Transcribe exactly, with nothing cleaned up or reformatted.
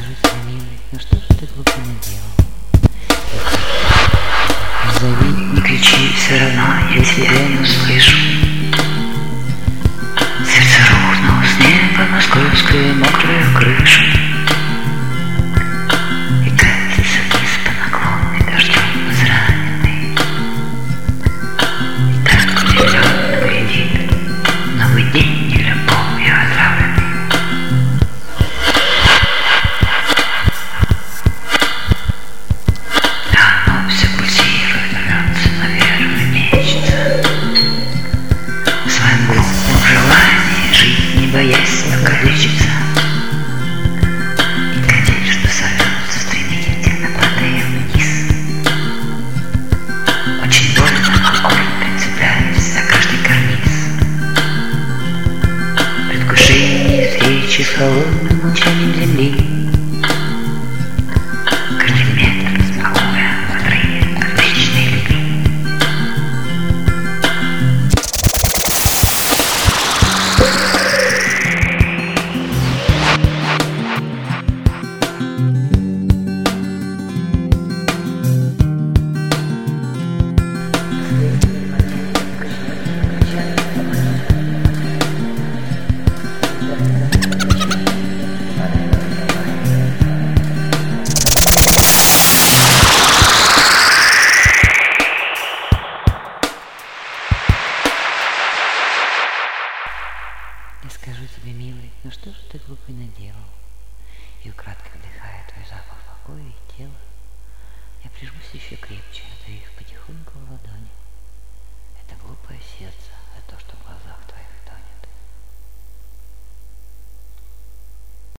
скажу тебе, милый, ну что же ты глупо наделал? Не зови, не кричи, все равно я тебя не услышу. Сердце рухнуло с неба на скользкую мокрую крышу и катится вниз по наклонной дождем израненный. И так удивленно глядит новый день и любовью отравленный. Боясь покалечиться и глядеть, что сорвется, стремительно падая вниз. Очень больно, аккуратно цепляясь за каждый карниз. Предвкушение встречи с холодным молчанием земли. Каждый метр смакуя в отрыве от вечной любви. Я скажу тебе, милый, ну что же ты глупый наделал? И украдкой вдыхая твой запах покоя и тела, я прижмусь еще крепче, отдаю их потихоньку в ладони. Это глупое сердце, за то, что в глазах твоих тонет.